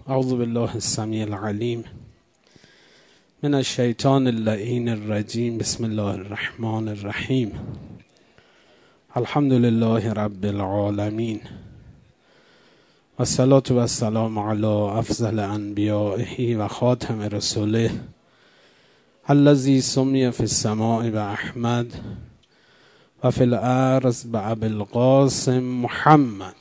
اعوذ بالله السمیع العلیم من الشیطان اللعین الرجیم. بسم الله الرحمن الرحیم. الحمد لله رب العالمین و الصلاة و السلام علی افضل انبیائه و خاتم رسوله الذی سمی فی السماء باحمد و فی الارض بابی القاسم محمد.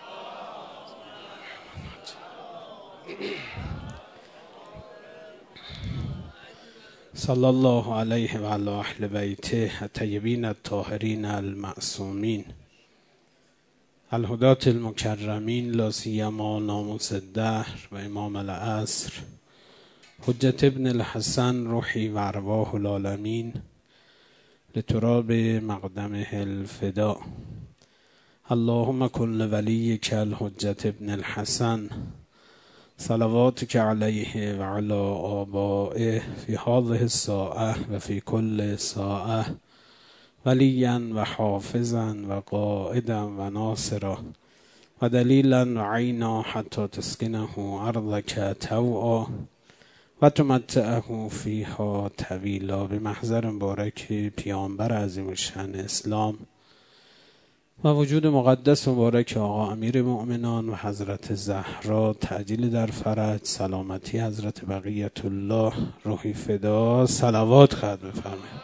صلی الله علیه و علی اهل بیته الطیبین الطاهرین المعصومین الهداة المکرمین، لا سیما ناموس الدهر و امام العصر حجت ابن الحسن روحی و ارواح العالمین لتراب مقدمه الفدا. اللهم کن لولیک الحجت ابن الحسن صلواتک علیه و علی آبائه فی هذه الساعة و فی کل ساعة ولیا و حافظا و قائدا و ناصرا و دلیلا و عینا حتی تسکنه ارضک طوعا و تمتعه فیها طویلا. به محضر مبارک پیامبر عظیم الشأن اسلام و وجود مقدس مبارک آقا امیر مؤمنان و حضرت زهرا تعجیل در فرج، سلامتی حضرت بقیت الله روحی فدا، صلوات خواهد بفرمایید.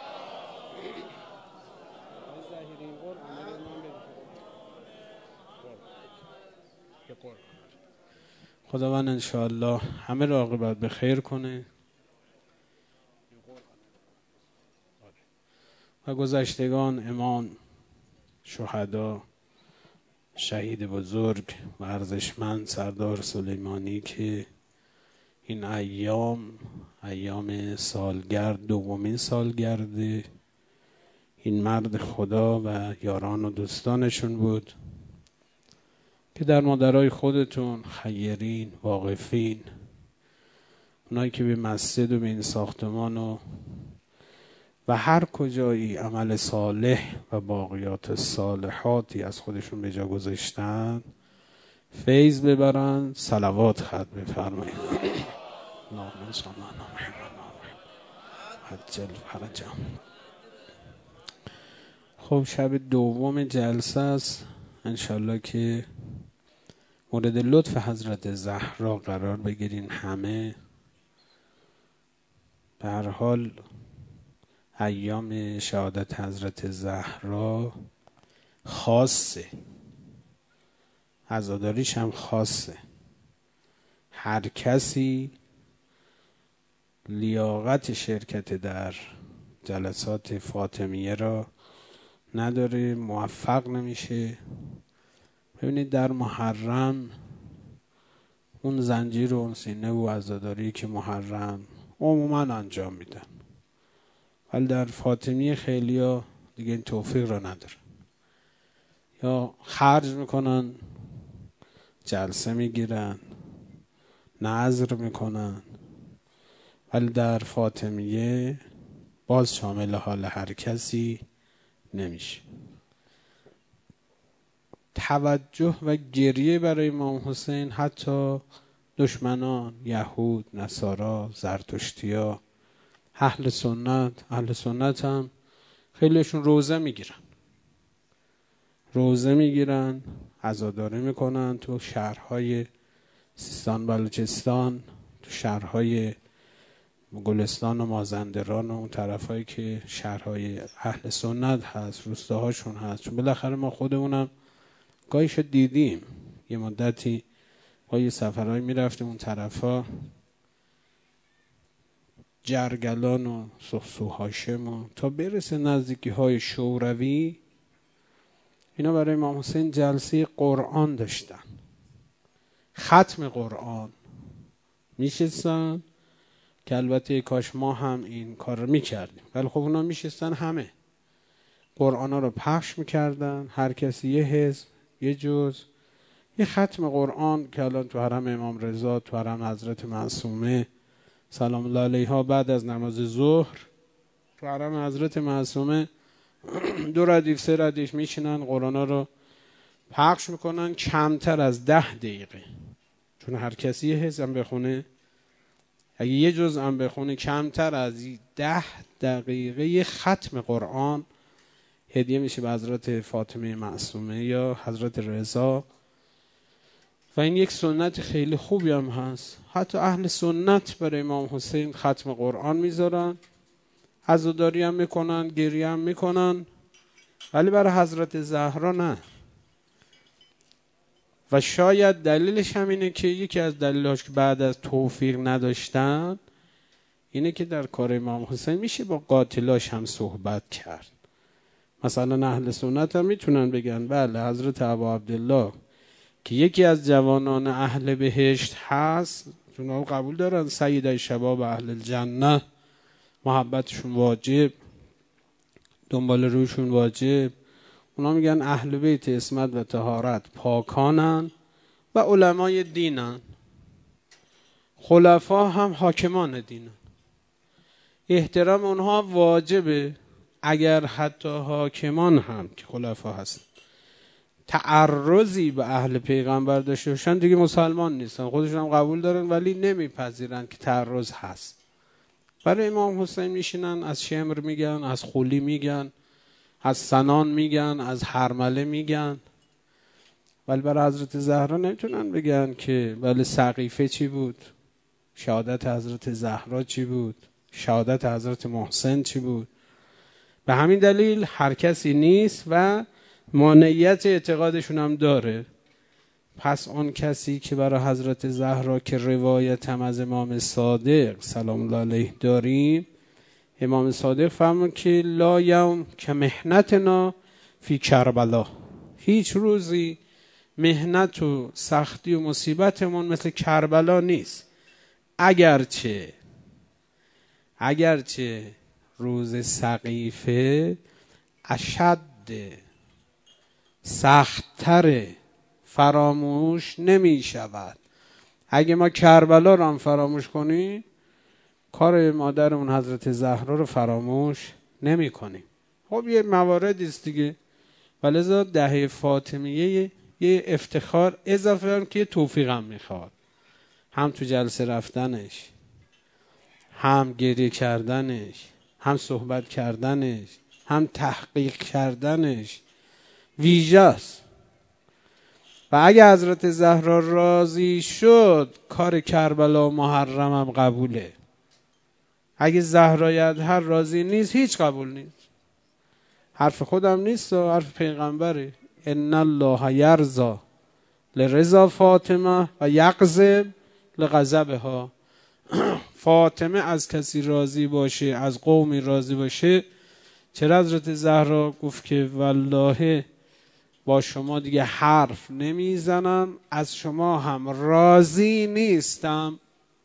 خداوند انشاءالله همه را عاقبت به خیر کنه و گذشتگان امام، شهدا، شهید بزرگ و ارزشمند سردار سلیمانی که این ایام سالگرد، دومین سالگرد این مرد خدا و یاران و دوستانشون بود که در مادرای خودتون، خیرین، واقفین، اونایی که به مسجد و به این ساختمان و هر کجایی عمل صالح و باقیات صالحاتی از خودشون به جا گذاشتن فیض ببرن، صلوات خط بفرمایید. اللهم صل علی محمد عجل فرجهم. خب شب دوم جلسه است، انشالله که مورد لطف حضرت زهرا قرار بگیرین. همه به هر حال ایام شهادت حضرت زهرا خاصه، عزاداریش هم خاصه. هر کسی لیاقت شرکت در جلسات فاطمیه را نداره، موفق نمیشه. ببینید در محرم اون زنجیر و اون سینه و عزاداری که محرم عموما انجام میدن، ولی در فاطمیه خیلی ها دیگه این توفیق را نداره، یا خرج میکنن، جلسه میگیرن، نذر میکنن، ولی در فاطمیه باز شامل حال هر کسی نمیشه. توجه و گریه برای امام حسین حتی دشمنان، یهود، نصارا، زرتشتیا، اهل سنت هم خیلیشون روزه میگیرن، عزاداری میکنن تو شهرهای سیستان بلوچستان، تو شهرهای گلستان و مازندران و اون طرفایی که شهرهای اهل سنت هست، روستاهاشون هست. چون بالاخره ما خودمونم گاهیشو دیدیم، یه مدتی با یه سفرهایی میرفتیم اون طرفا، جرگلان و سخسو هاشم و تا برسه نزدیکی های شوروی، اینا برای امام حسین جلسه قرآن داشتن، ختم قرآن میشستن، که البته کاش ما هم این کار رو میکردیم، ولی خب اونا میشستن همه قرآن ها رو پخش میکردن، هر کسی یه حزب، یه جز، یه ختم قرآن که الان تو حرم امام رضا، تو حرم حضرت معصومه سلام الله علیها بعد از نماز ظهر تو حرم حضرت معصومه 2 ردیف 3 ردیف میشینن قرآن ها رو پخش میکنن، کمتر از 10 دقیقه. چون هر کسی یه حزب هم بخونه، اگه یه جزء هم بخونه کمتر از 10 دقیقه ختم قرآن هدیه میشه به حضرت فاطمه معصومه یا حضرت رضا. و این یک سنت خیلی خوبی هم هست. حتی اهل سنت برای امام حسین ختم قرآن میذارن، عزاداری هم میکنن، گریه هم میکنن، ولی برای حضرت زهرا نه. و شاید دلیلش هم اینه که یکی از دلیلش که بعد از توفیق نداشتن اینه که در کار امام حسین میشه با قاتلاش هم صحبت کرد. مثلا اهل سنت هم میتونن بگن بله حضرت ابا عبدالله که یکی از جوانان اهل بهشت هست، چون هم قبول دارن سید شباب اهل الجنه، محبتشون واجب، دنبال روشون واجب. اونا میگن اهل بیت عصمت و طهارت پاکانن و علمای دینن، خلفا هم حاکمان دینن، احترام اونها واجبه. اگر حتی حاکمان هم که خلفا هستن تعرضی به اهل پیغمبر داشته باشن دیگه مسلمان نیستن، خودشون هم قبول دارن ولی نمیپذیرن که تعرض هست. برای امام حسین میشینن از شمر میگن، از خولی میگن، از سنان میگن، از هرمله میگن، ولی برای حضرت زهرا نمیتونن بگن که ولی سقیفه چی بود، شهادت حضرت زهرا چی بود، شهادت حضرت محسن چی بود. به همین دلیل هر کسی نیست و مانعیت اعتقادشون هم داره. پس اون کسی که برای حضرت زهرا که روایت هم از امام صادق سلام الله علیه داریم، امام صادق فرمود که لا یوم که محنتنا فی کربلا، هیچ روزی محنت و سختی و مصیبتمون مثل کربلا نیست. اگرچه روز سقیفه اشد، سخت‌تر، فراموش نمی شود. اگه ما کربلا رو هم فراموش کنیم کار مادرمون حضرت زهرا رو فراموش نمی کنیم. خب یه مواردی است دیگه. ولذا دهه فاطمیه یه افتخار اضافه هم که توفیق هم میخواد، هم تو جلسه رفتنش، هم گریه کردنش، هم صحبت کردنش، هم تحقیق کردنش ویژه است. و اگه حضرت زهرا راضی شد کار کربلا و محرم هم قبوله. اگه زهرای اطهر راضی نیست هیچ قبول نیست. حرف خودم نیست و حرف پیغمبره. ان الله یرضی لرضا فاطمه و یغضب لغضبها. فاطمه از کسی راضی باشه، از قومی راضی باشه. چرا حضرت زهرا گفت که والله با شما دیگه حرف نمیزنم، از شما هم راضی نیستم.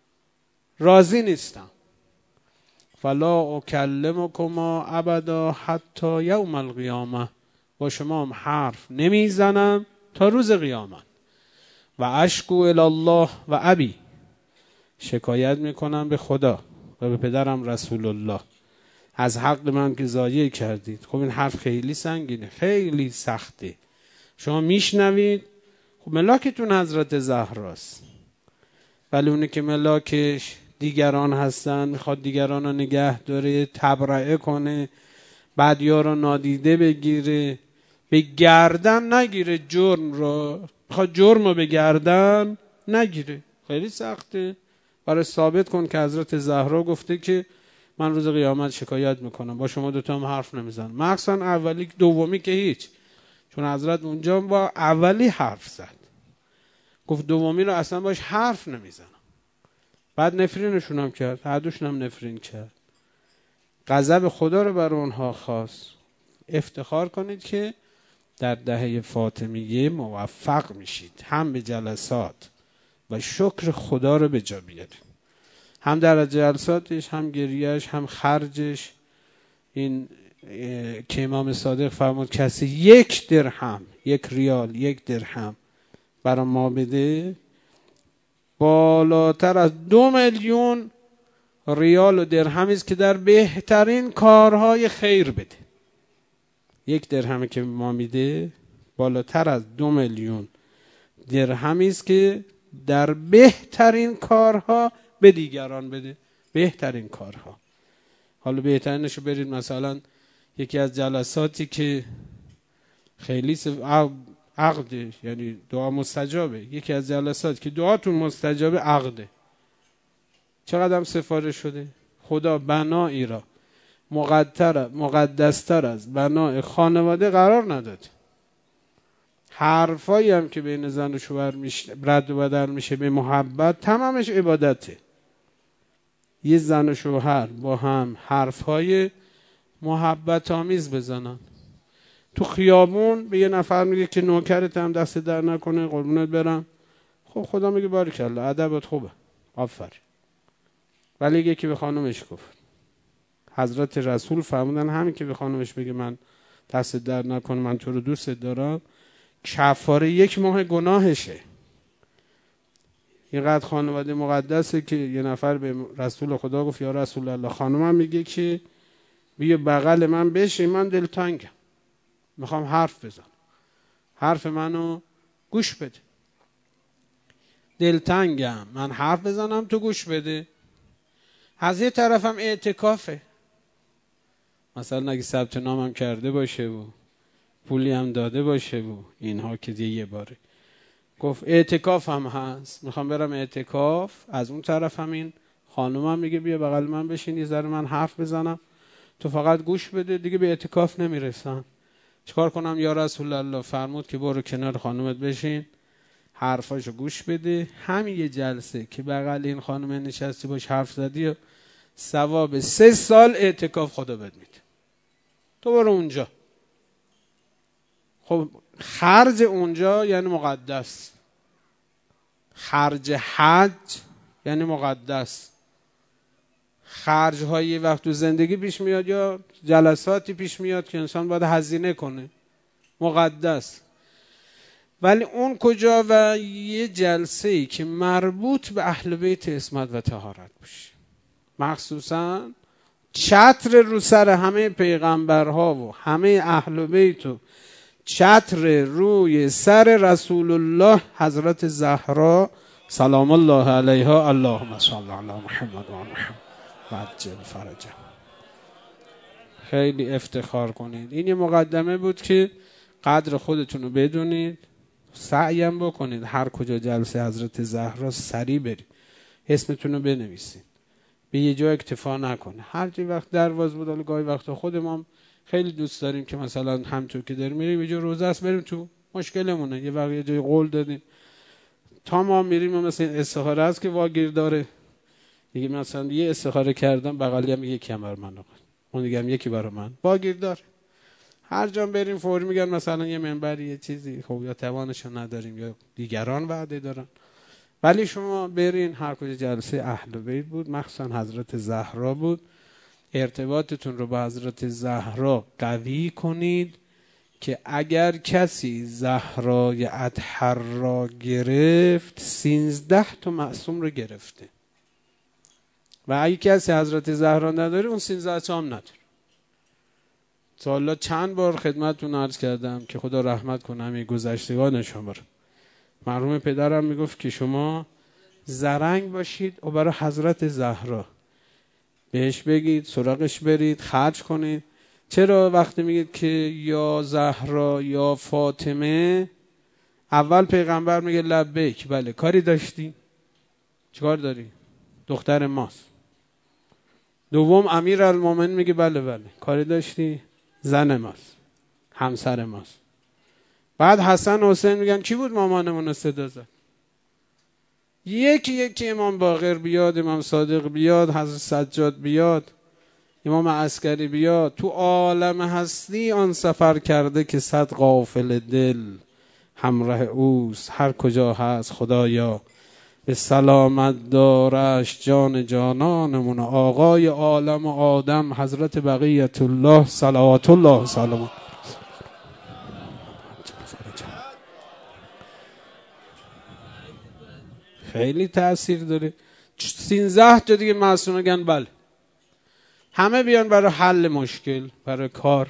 فلا اکلمکما ابدا حتی یوم القیامه، با شما هم حرف نمیزنم تا روز قیامت. و اشکو الی الله و ابی، شکایت میکنم به خدا و به پدرم رسول الله از حق من که ضایع کردید. خب این حرف خیلی سنگینه، خیلی سخته. شما میشنوید، خب ملاکتون حضرت زهراست، ولی اونه که ملاکش دیگران هستن، میخواد دیگران رو نگه داره، تبرئه کنه، بدیا رو نادیده بگیره، به گردن نگیره جرم رو، میخواد جرم رو به گردن نگیره. خیلی سخته. برای ثابت کن که حضرت زهرا گفته که من روز قیامت شکایت میکنم، با شما دوتا هم حرف نمیزنم. مخصوصا اولی، دومی که هیچ، چون حضرت اونجا با اولی حرف زد، گفت دومی رو اصلا باش حرف نمیزنم. بعد نفرینشون هم کرد، هر دوشون هم نفرین کرد، غضب خدا رو بر اونها خواست. افتخار کنید که در دهه فاطمیه موفق میشید، هم به جلسات و شکر خدا رو به جا بیارید، هم در جلساتش، هم گریهش، هم خرجش. این که امام صادق فرمود کسی 1 درهم، 1 ریال، 1 درهم برای ما بده، بالاتر از 2 میلیون ریال و درهمی است که در بهترین کارهای خیر بده. 1 درهمی که ما میده بالاتر از 2 میلیون درهمی است که در بهترین کارها به دیگران بده. بهترین کارها. حالا بهترینشو برید مثلا یکی از جلساتی که خیلی عقده، یعنی دعا مستجابه، یکی از جلسات که دعاتون مستجابه عقده. چقدر هم سفارش شده؟ خدا بنایی را مقدستر از بنای خانواده قرار نداد. حرفایی هم که بین زن و شوهر رد و بدل میشه به محبت، تمامش عبادته. یه زن و شوهر با هم حرفهای محبت آمیز بزنن. تو خیابون به یه نفر میگه که نوکرت هم دست در نکنه قربونت برم، خب خدا میگه باریکالله ادبت خوبه آفرین. ولی یکی به خانومش گفت، حضرت رسول فرمودن همین که به خانومش بگه من دست در نکنه من تو رو دوست دارم، کفاره 1 ماه گناهشه. اینقدر خانواده مقدسه که یه نفر به رسول خدا گفت یا رسول الله خانومم میگه که بیا بغل من بشین، من دلتنگم میخوام حرف بزنم، حرف منو گوش بده. دلتنگم من حرف بزنم تو گوش بده. از یه طرفم اعتکافه، مثلا اگه ثبت نامم کرده باشه و پولی هم داده باشه و اینها که یه باره گفت اعتکاف هم هست، میخوام برم اعتکاف. از اون طرف هم این خانومم میگه بیا بغل من بشین یه ذره من حرف بزنم تو فقط گوش بده، دیگه به اعتکاف نمیرسن. چیکار کنم یا رسول الله؟ فرمود که برو کنار خانومت بشین حرفاشو گوش بده. همین یه جلسه که بغل این خانم نشستی باش حرف زدی و ثواب 3 سال اعتکاف خدا بهت میده. تو برو اونجا. خب خرج اونجا یعنی مقدس، خرج حج یعنی مقدس. خرج های وقت تو زندگی پیش میاد یا جلساتی پیش میاد که انسان باید هزینه کنه، مقدس. ولی اون کجا؟ و یه جلسه‌ای که مربوط به اهل بیت عصمت و طهارت باشه، مخصوصا چتر رو سر همه پیغمبرها و همه اهل بیت و چتر روی سر رسول الله حضرت زهرا سلام الله علیها، اللهم صل علی محمد و محمد و عجل فرجه. خیلی افتخار کنید. این یه مقدمه بود که قدر خودتون رو بدونید، سعیم بکنید هر کجا جلسه حضرت زهرا سریع برید اسمتون رو بنویسید، به یه جا اکتفا نکنه. هر جای وقت درواز بود، حالا گاهی وقتا خودمون خیلی دوست داریم که مثلا همونطور که داریم میریم یه جا روزه است بریم تو، مشکلمونه یه وقت یه جای قول دادیم تا ما میریم مثلا استخاره است که واگیر داره دیگه، مثلا یه استخاره کردم بغلی هم یکی هم بر من آقا، اون دیگه هم یکی برای من واگیر داره. هر جا بریم فوری میگن مثلا یه منبری یه چیزی، خب یا توانشو نداریم یا دیگران وعده دارن. ولی شما برین هر کجا جلسه اهل بیت بود، مخصوصا حضرت زهرا بود، ارتباطتون رو با حضرت زهرا قوی کنید که اگر کسی زهرای اطهر را گرفت 13 تا معصوم رو گرفته، و اگه کسی حضرت زهرا نداره اون 13 تا هم نداره. تا حالا چند بار خدمتتون عرض کردم که خدا رحمت کنه همین گذشتگان شما رو. مرحوم پدرم میگفت که شما زرنگ باشید و برای حضرت زهرا بهش بگید سراغش برید خرج کنید. چرا وقتی میگید که یا زهرا یا فاطمه، اول پیغمبر میگه لبیک، بله کاری داشتی؟ چیکار داری؟ دختر ماست. دوم امیرالمومنین میگه بله بله کاری داشتی؟ زن ماست، همسر ماست. بعد حسن و حسین میگن کی بود مامانمون رو صدا زد؟ یکی یکی امام باقر بیاد، امام صادق بیاد، حضرت سجاد بیاد، امام عسکری بیاد، تو عالم هستی آن سفر کرده که 100 غافل دل همراه اوست، هر کجا هست خدایا به سلامت دارش جان جانانمون، آقای عالم و آدم حضرت بقیت الله صلوات الله سلام. خیلی تأثیر داره. 13 تا دیگه معصوم میگن بله، همه بیان برای حل مشکل، برای کار.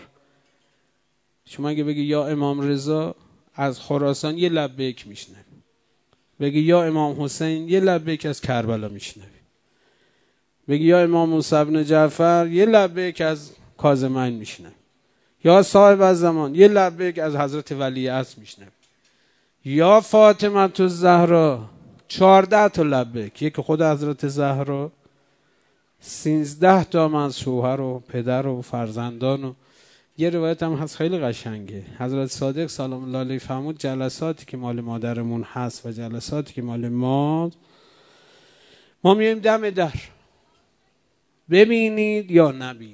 شما اگه بگی یا امام رضا از خراسان یه لبیک میشنه، بگی یا امام حسین یه لبیک از کربلا میشنوی. بگی یا امام موسی بن جعفر یه لبیک از کاظمین میشنوی. یا صاحب الزمان یه لبیک از حضرت ولیعصر میشنوی. یا فاطمه الزهرا 14 تا لبیک، یک خود حضرت زهرا، 13 تا از شوهر و پدر و فرزندان. و یه روایت هم هست خیلی قشنگه، حضرت صادق سلام الله علیه فرمود جلساتی که مال مادرمون هست و جلساتی که مال ما میایم دم در، ببینید یا نبینید،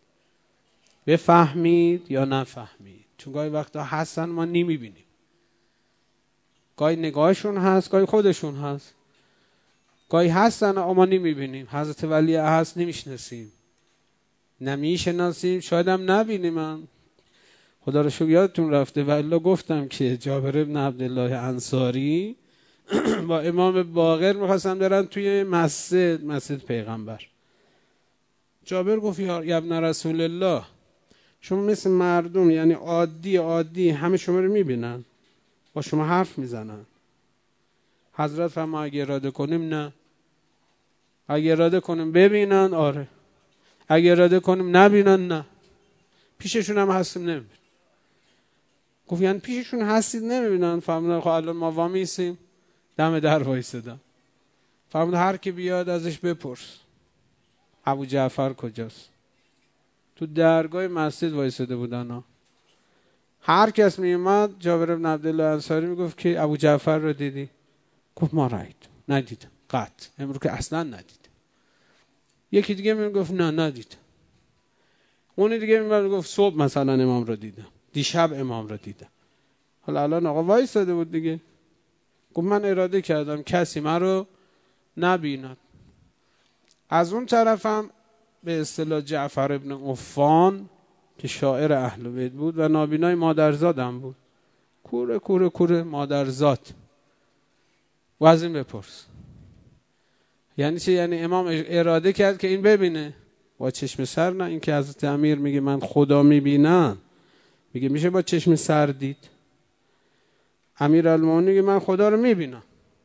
بفهمید یا نفهمید. چون گاهی وقتا هستن ما نمیبینیم، گاهی نگاهشون هست، گاهی خودشون هست، گاهی هستن اما نمیبینیم. حضرت ولی هست نمیشناسیم، نمیشناسیم، شاید هم نبینیم. من خدا رو شکر یادتون رفته والله گفتم که جابر بن عبدالله انصاری با امام باقر میخواستن برن توی مسجد پیغمبر. جابر گفت یا ابن رسول الله، شما مثل مردم یعنی عادی همه شما رو میبینن، با شما حرف میزنن. حضرت فرما اگه اراده کنیم نه، اگه اراده کنیم ببینن آره، اگه اراده کنیم نبینن نه. پیششون هم هستیم نمیبینن. گفت یعنی پیششون هستید نمیبینن؟ فرمودن خب الان ما وامیسیم دم در وایسادم. فرمود هر کی بیاد ازش بپرس ابو جعفر کجاست. تو درگاه مسجد وایساده بودن. هر کس می اومد جابر بن عبدالله انصاری میگفت که ابو جعفر رو دیدی؟ گفت ما ندیدم، قطع امروز که اصلا ندیدم. یکی دیگه میگفت نه ندیدم. اون دیگه میگفت صبح مثلا امام رو دیدم، دیشب امام رو دیدم. حالا الان آقا وایساده بود دیگه، گفت من اراده کردم کسی من رو نبیند. از اون طرفم به اصطلاح جعفر ابن عفان که شاعر اهل بیت بود و نابینای مادرزادم بود، کوره مادرزاد. و از این بپرس یعنی چه؟ یعنی امام اراده کرد که این ببینه با چشم سر، نه این که حضرت امیر میگه من خدا میبینم، میگه میشه با چشم سر دید؟ امیر المومنین میگه من خدا رو میبینم.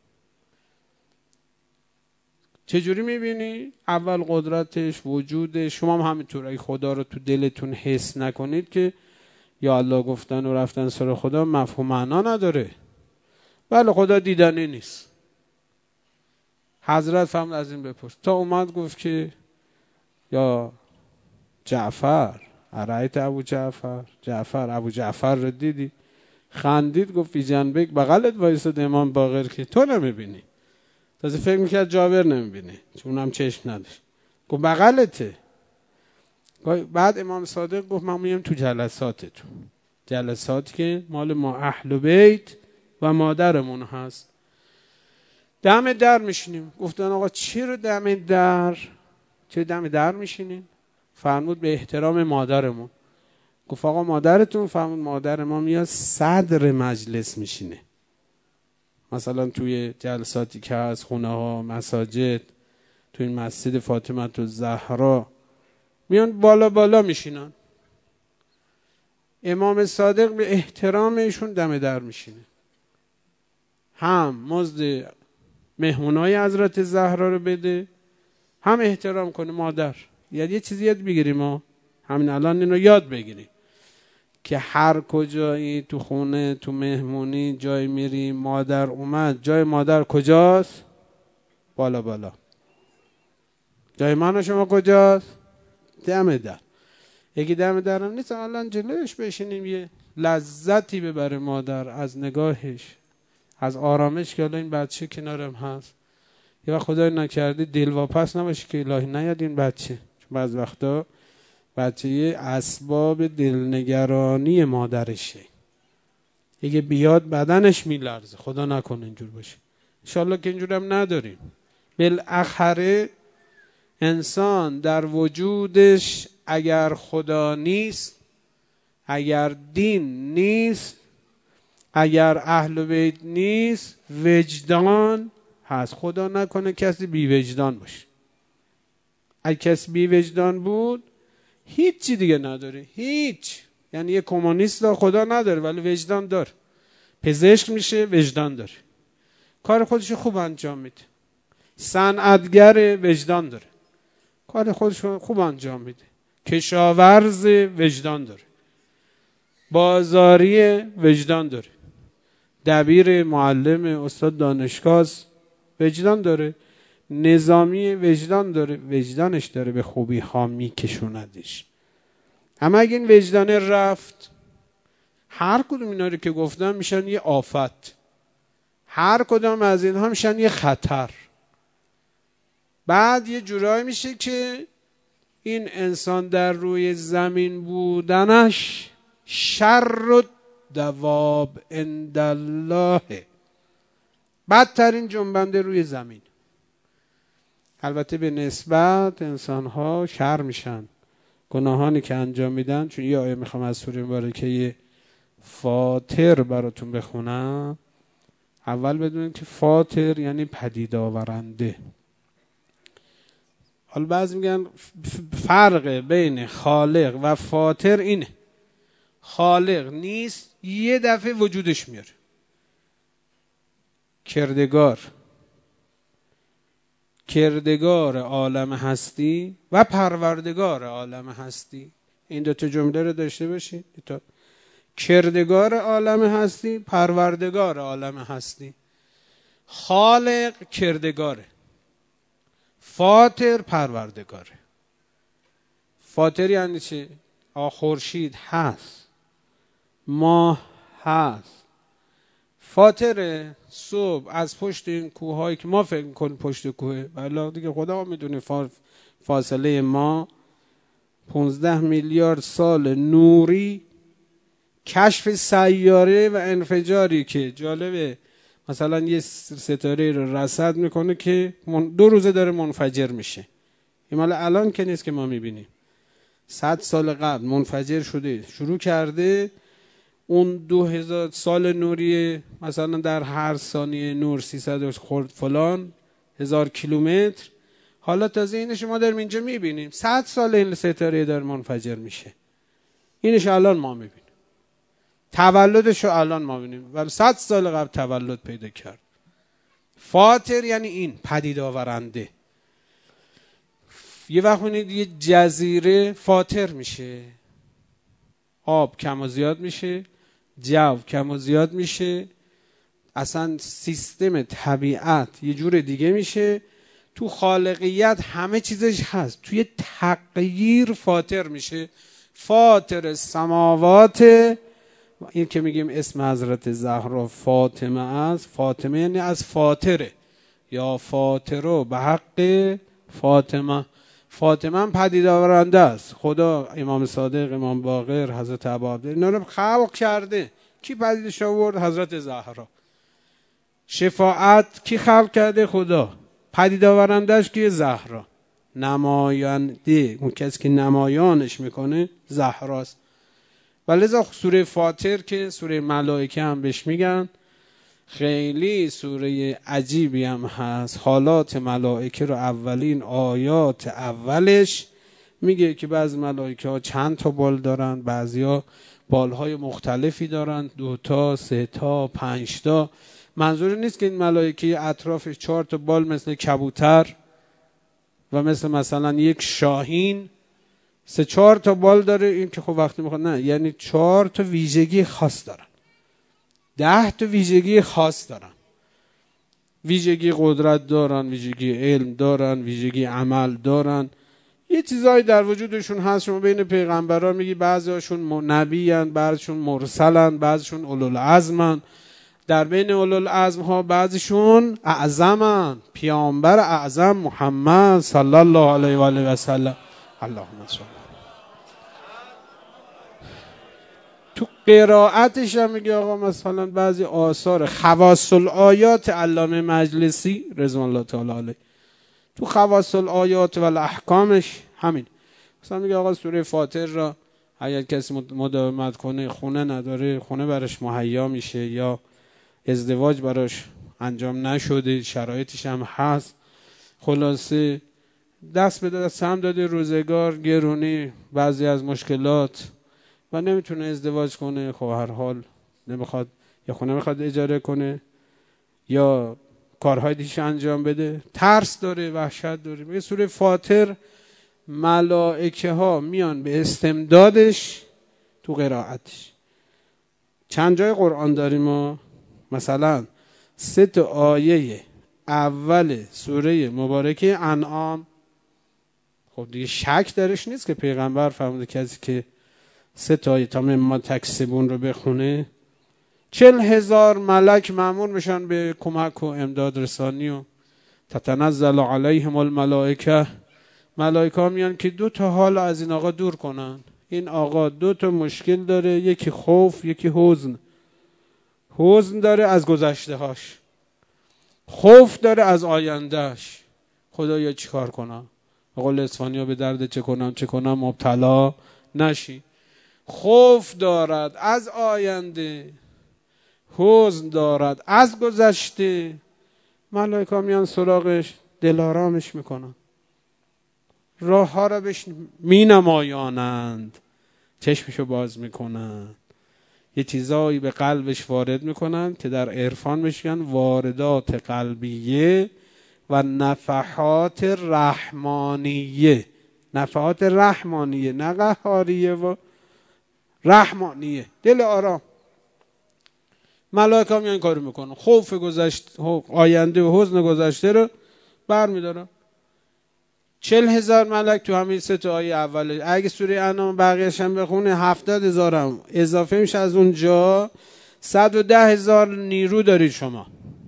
چجوری میبینی؟ اول قدرتش، وجودش. شما هم همینطور اگه خدا رو تو دلتون حس نکنید که یا الله گفتن و رفتن سر خدا مفهوم معنا نداره. بله خدا دیدنی نیست. حضرت فرمود از این بپرس. تا اومد گفت که یا جعفر ارایت ابو جعفر ابو جعفر رو دیدی؟ خندید گفت فی جنبک، بغلت وایساد امام باقر که تو نمیبینی. تازه فکر میکرد جابر نمیبینه چون اونم چشم نداشت. گفت بغلته. بعد امام صادق گفت ما میام تو جلساتتون، جلساتی که مال ما اهل بیت و مادرمون هست، دم در میشینیم. گفتن آقا چرا دم در میشینین؟ فرمود به احترام مادرمون. گفت آقا مادرتون؟ فرمود مادر ما میاد صدر مجلس میشینه. مثلا توی جلساتی که هست خونه ها، مساجد، توی مسجد فاطمه الزهرا میان بالا میشینن. امام صادق به احترام ایشون دم در میشینه، هم مزد مهمونای حضرت زهرا رو بده، هم احترام کنه مادر. یعنی یه چیزی یاد بگیریم، ما همین الان اینو یاد بگیریم که هر کجایی، تو خونه، تو مهمونی، جای میریم مادر اومد، جای مادر کجاست؟ بالا. جای من و شما کجاست؟ دم در. یکی دم درم نیست الان جلوش بشینیم یه لذتی ببره مادر از نگاهش، از آرامش که الان این بچه کنارم هست. یه وقت خدای نکرده دلواپس نباشه که الهی نیاد این بچه، چون بعض وقتا بچه یه اسباب دلنگرانی مادرشه، اگه بیاد بدنش میلرزه. خدا نکنه اینجور باشه، انشالله که اینجور هم نداریم. بالاخره انسان در وجودش اگر خدا نیست، اگر دین نیست، اگر اهل بیت نیست، وجدان هست. خدا نکنه کسی بی وجدان باشه. اگه کسی بی وجدان بود هیچی دیگه نداره، هیچ. یعنی یه کمونیست خدا نداره ولی وجدان داره، پزشک میشه وجدان داره، کار خودش خوب انجام میده. صنعتگر وجدان داره، کار خودش خوب انجام میده. کشاورز وجدان داره، بازاری وجدان داره، دبیر معلم استاد دانشگاه وجدان داره، نظامی وجدان داره، وجدانش داره به خوبی ها میکشوندش. اما اگه این وجدان رفت، هر کدوم اینا رو که گفتم میشن یه آفت، هر کدوم از اینها میشن یه خطر. بعد یه جورایی میشه که این انسان در روی زمین بودنش شر دواب عند الله، بدترین جنبنده روی زمین. البته به نسبت انسان ها شر میشن، گناهانی که انجام میدن. چون یه آیه میخوام از سوره مبارکه فاطر براتون بخونم. اول بدونید که فاطر یعنی پدید آورنده. حالا بعضی میگن فرق بین خالق و فاطر اینه: خالق نیست، یه دفعه وجودش میاره. کردگار عالم هستی و پروردگار عالم هستی، این دو تا جمله رو داشته باشید. کردگار عالم هستی، پروردگار عالم هستی. خالق کردگاره، فاطر پروردگاره. فاطر یعنی چه؟ خورشید هست، ماه هست. فاطر صبح از پشت این کوههایی که ما فکر می‌کنیم پشت کوهه، بله دیگه خدا میدونه فاصله ما 15 میلیارد سال نوری، کشف سیاره و انفجاری که جالبه، مثلا یه ستاره رو رصد میکنه که 2 روزه داره منفجر میشه. این مال الان که نیست که ما میبینیم، 100 سال قبل منفجر شده، شروع کرده. اون 2000 سال نوری مثلا در هر ثانیه نور 300 خورد فلان هزار کیلومتر. حالا تازه اینش ما داریم اینجا میبینیم، 100 سال این ستاره داره منفجر میشه. اینش الان ما میبینیم، تولدش رو الان ما میبینیم، ولی 100 سال قبل تولد پیدا کرد. فاطر یعنی این پدید آورنده. یه وقت میبینید یه جزیره فاطر میشه، آب کم و زیاد میشه، جو کم و زیاد میشه، اصلا سیستم طبیعت یه جور دیگه میشه. تو خالقیت همه چیزش هست، توی تغییر فاطر میشه. فاطر السماوات، این که میگیم اسم حضرت زهرا فاطمه است، فاطمه یعنی از فاطره، یا فاطرو به حق فاطمه. فاطمه هم پدید آورنده است. خدا امام صادق، امام باقر، حضرت ابوعبدالله اینا رو خلق کرده. کی پدیدش آورد؟ حضرت زهرا. شفاعت کی خلق کرده؟ خدا. پدید آورندهش کی؟ زهرا. نماینده، اون کسی که نمایانش میکنه زهراست. ولذا سوره فاطر که سوره ملائکه هم بهش میگن، خیلی سوره عجیبی هم هست. حالات ملائکه رو اولین آیات اولش میگه که بعضی ملائکه ها چند تا بال دارن، بعضی ها بالهای مختلفی دارن، 2 تا 3 تا 5 تا. منظور نیست که این ملائکه اطرافش 4 تا بال مثل کبوتر و مثلا یک شاهین 3-4 تا بال داره، این که خب وقتی میخواد، نه، یعنی 4 تا ویژگی خاص دارن، 10 تا ویژگی خاص دارن. ویژگی قدرت دارن، ویژگی علم دارن، ویژگی عمل دارن. یه چیزایی در وجودشون هست. شما بین پیغمبران میگی بعضیاشون نبیان، بعضیشون مرسلن، بعضیشون اولوالعزمن. در بین اولوالعزم ها بعضیشون اعظمن، پیامبر اعظم محمد صلی الله علیه و آله و سلم. اللهم صل. تو قرائتش هم میگه آقا مثلا بعضی آثار خواص الآیات علامه مجلسی رضوان الله تعالی علیه، تو خواص الآیات و الاحکامش همین مثلا میگه آقا سوره فاطر را اگر کسی مداومت کنه، خونه نداره، خونه براش مهیا میشه، یا ازدواج براش انجام نشده، شرایطش هم هست، خلاصه دست به دست هم داده، روزگار گرونی، بعضی از مشکلات و نمیتونه ازدواج کنه. خب هر حال نمیخواد، یا خونه میخواد اجاره کنه، یا کارهای دیگه انجام بده. ترس داره، وحشت داره. میگه سوره فاطر ملائکه ها میان به استمدادش تو قرائتش. چند جای قرآن داریم ما؟ مثلا 3 آیه اول سوره مبارکه انعام. خب دیگه شک درش نیست که پیغمبر فرموده کسی که 3 آیه تا مما تکسبون رو بخونه 40,000 ملک مأمور میشن به کمک و امداد رسانی و تتنزل علیهم الملائکه. ملائکه ها میان که 2 حال از این آقا دور کنن. این آقا 2 مشکل داره، یکی خوف، یکی حزن. حزن داره از گذشته هاش، خوف داره از آیندهش. خدایا چیکار کنم؟ قول اسفانیا به درد چه کنم مبتلا نشی. خوف دارد از آینده، حزن دارد از گذشته. ملائکه میان سراغش، دلارامش میکنن، راه ها را بهش مینمایانند، چشمشو باز میکنند، یه چیزایی به قلبش وارد میکنن که در عرفان میشن واردات قلبیه و نفحات رحمانیه. نفحات رحمانیه، نه قهاریه و رحمانیه. دل آرام. ملائکه میان کارو میکنن، خوف آینده و حزن گذشته رو برمیدارن. 40,000 ملک تو همین 3 آیه اوله. اگه سوره انعام بقیه‌اش هم بخونه 70,000 هم اضافه میشه. از اونجا 110,000 نیرو دارید شما.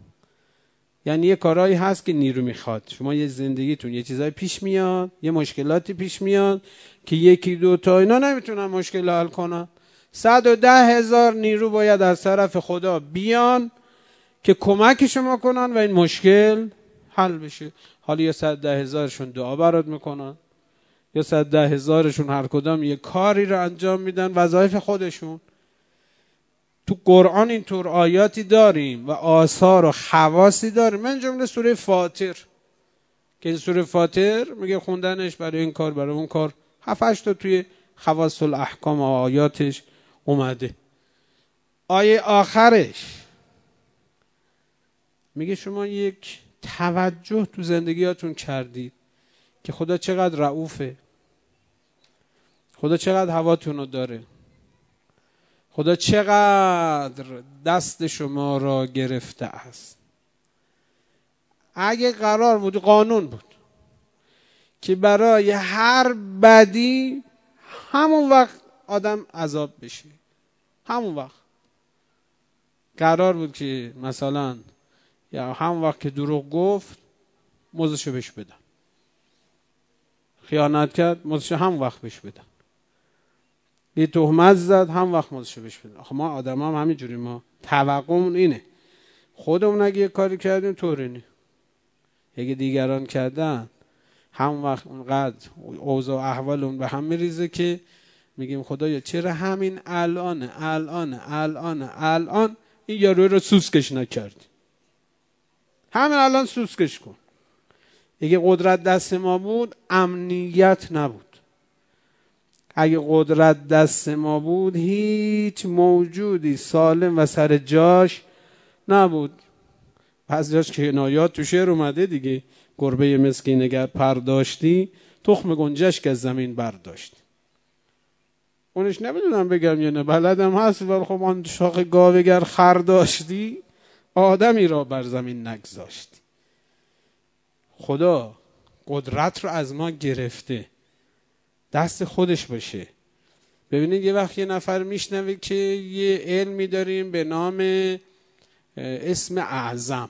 یعنی یه کارهایی هست که نیرو میخواد. شما یه زندگیتون یه چیزای پیش میاد، یه مشکلاتی پیش میاد که 1-2 تا اینا نمیتونن مشکل حل کنن. 110,000 نیرو باید از طرف خدا بیان که کمک شما کنن و این مشکل حل بشه. حالا یا 110,000شون دعا برات میکنن، یا 110,000شون هر کدام یه کاری رو انجام میدن، وظایف خودشون. تو قرآن اینطور آیاتی داریم و آثار و خواصی داریم، من جمله سوره فاطر که این سوره فاطر میگه خوندنش برای این کار برای اون کار 7-8 تا توی خواص الاحکام و آیاتش اومده. آیه آخرش میگه شما یک توجه تو زندگیاتون کردید که خدا چقدر رئوفه، خدا چقدر هواتون رو داره، خدا چقدر دست شما را گرفته است. اگه قرار بود، قانون بود که برای هر بدی همون وقت آدم عذاب بشه، همون وقت قرار بود که مثلا یا همون وقت که دروغ گفت موزشو بهش بدن، خیانت کرد موزشو همون وقت بهش بدن، یه تهمت زد هم وقت موزشو بهش بدن. آخه ما آدم هم همین جوری، ما توقعمون اینه خودمون اگه یه کاری کردیم طورینه، اگه دیگران کردن هم وقت اونقدر اوضاع و احوالمون به هم میریزه که میگیم خدایا چرا همین الان این یارو رو سوسکش نکردی، همین الان سوسکش کن. اگه قدرت دست ما بود امنیت نبود، اگه قدرت دست ما بود هیچ موجودی سالم و سر جاش نبود. بعضی جاش که کنایات تو شعر اومده دیگه، گربه مسکین اگر پرداشتی تخم گنجشک از زمین برداشتی. اونش نمیدونم بگم یا نه، بلدم هست، ولی خب آن شاخ گاو اگر خر داشتی آدمی را بر زمین نگذاشتی. خدا قدرت رو از ما گرفته، دست خودش باشه. ببینید یه وقت یه نفر میشنوه که یه علمی داریم به نام اسم اعظم،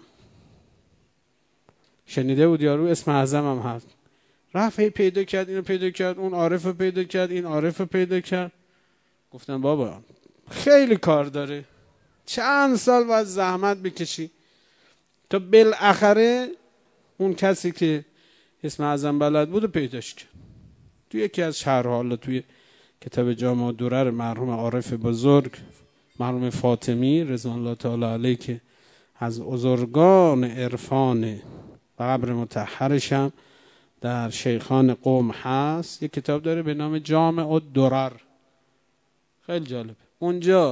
شنیده بود یارو اسم اعظم هم هست، رفت پیدا کرد، اینو پیدا کرد، اون عارف رو پیدا کرد، این عارف رو پیدا کرد. گفتن بابا خیلی کار داره، چند سال باید زحمت بکشی تا بالاخره اون کسی که اسم اعظم بلد بود و پیداش کرد. توی یکی از شهرها، حالا توی کتاب جامع الدرر مرحوم عارف بزرگ مرحوم فاطمی رضوان الله تعالی علیه که از بزرگان عرفان و قبر مطهرش هم در شیخان قوم هست، یک کتاب داره به نام جامع الدرر، خیلی جالب. اونجا